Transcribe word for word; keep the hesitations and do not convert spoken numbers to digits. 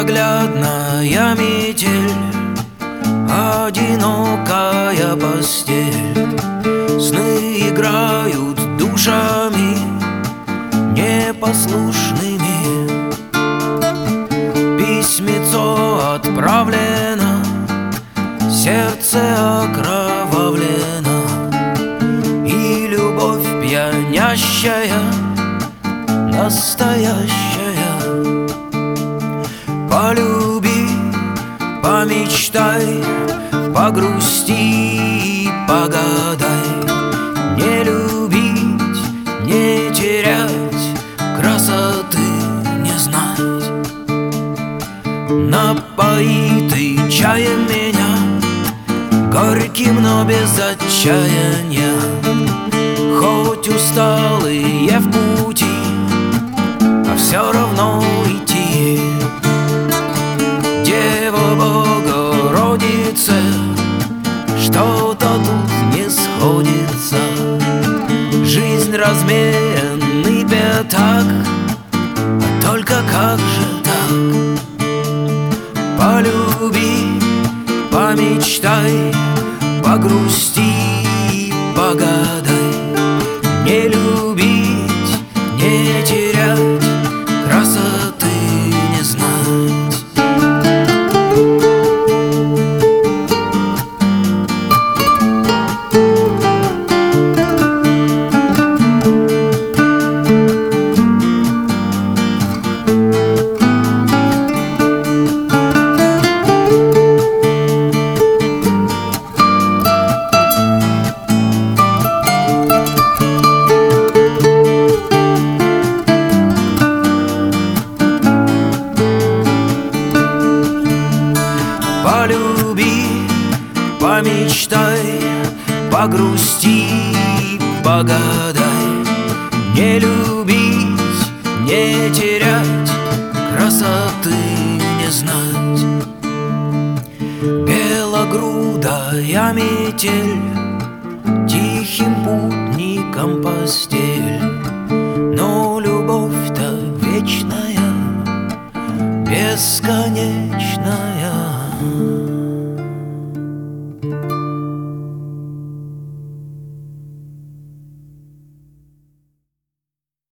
Непроглядная метель, одинокая постель. Сны играют душами непослушными. Письмецо отправлено, сердце окровавлено, и любовь пьянящая, настоящая. Полюби, помечтай, погрусти, погадай. Не любить, не терять, красоты не знать. Напои ты чаем меня, горьким, но без отчаяния. Хоть усталые в пути, а все равно идти. Дева Богородице, что-то тут не сходится. Жизнь разменный пятак, а только как же так? Полюби, помечтай, погрусти, погадай. Не любить, не терять, красоты не знать. Полюби, помечтай, погрусти, погадай. Не любить, не терять, красоты не знать. Белогрудая метель, тихим путником постель. Но любовь-то вечная, бесконечная.